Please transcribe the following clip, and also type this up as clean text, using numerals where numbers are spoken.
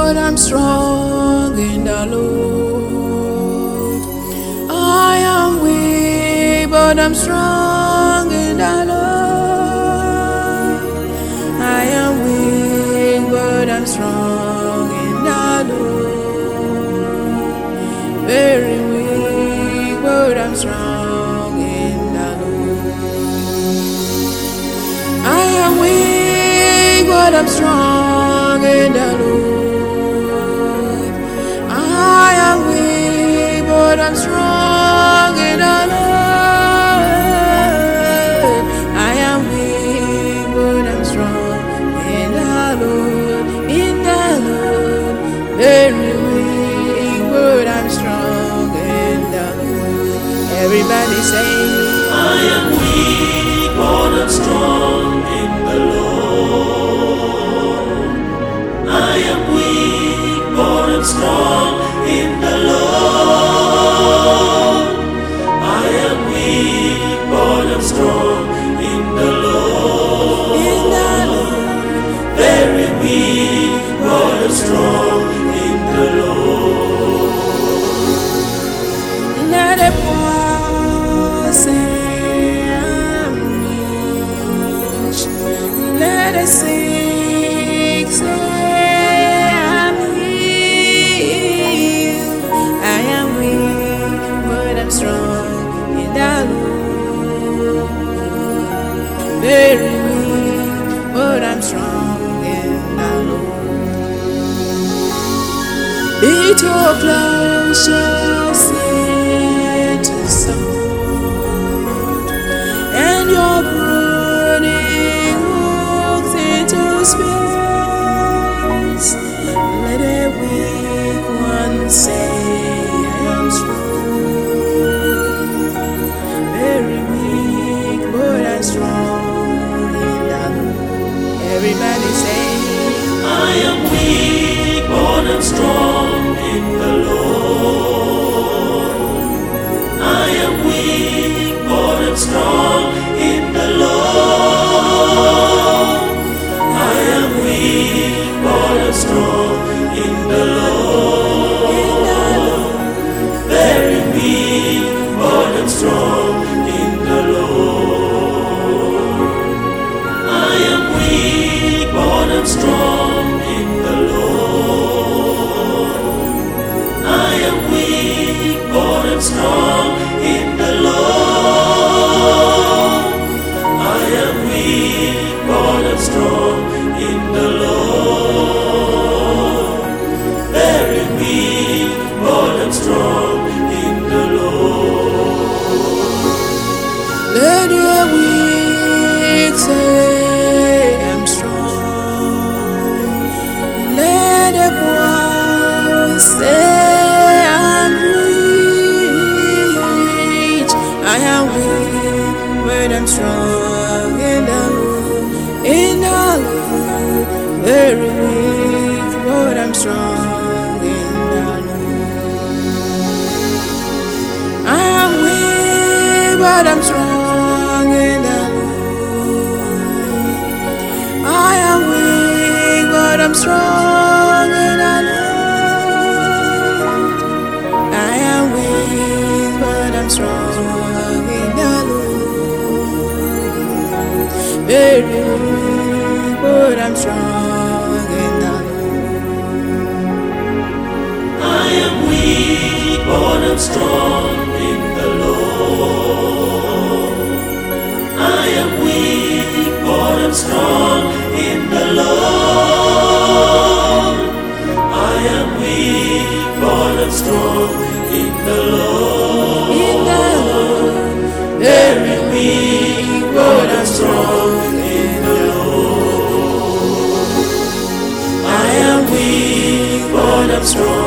but I'm strong in the Lord. I am weak, but I'm strong in the Lord. I am weak, but I'm strong in the Lord. Very weak, but I'm strong in the Lord. I am weak, but I'm strong in the Lord. I am weak, but I'm strong in the Lord. I am weak, but I'm strong in the Lord. In the Lord, very weak, but I'm strong in the Lord. Everybody say, I am weak, but I'm strong in the Lord. I am weak, but I'm strong in the Lord. I am weak, but I'm strong in the Lord. in the Lord, Very weak, but I'm strong in the Lord. let it pour, say I'm rich. Let it sing, say I'm healed. I am weak, but I'm strong in the Lord. Very weak, but I'm strong in the Lord. Little clouds shall set to sound, and your burning hooks into space. Let a weak one say, I am strong. Very weak, but I'm strong in the Lord. Everybody say, I am weak, but I'm strong in the Lord. I am weak, but I'm strong in the Lord. I am weak, but I'm strong in the Lord. Very weak, but I'm strong in the Lord. I am weak, but I'm strong in the Lord. I am weak, but I'm strong in the Lord. I am weak, but I'm strong in the Lord. Very weak, but I'm strong in the Lord. let your weak say I'm strong. Let the poor say I'm rich. I am weak, but I'm strong in the Lord. In the Lord, very weak, but I'm strong in the Lord. I am weak, but I'm strong in the Lord. I am weak, but I'm strong in the Lord. I am weak, but I'm strong in the Lord. Very weak, but I'm strong in the Lord. I am weak, but I'm strong in the Lord. I am weak, but I'm strong in the Lord. I am weak, but I'm strong in the Lord. In the Lord, Very weak, but I'm strong in the Lord. I am weak, but I'm strong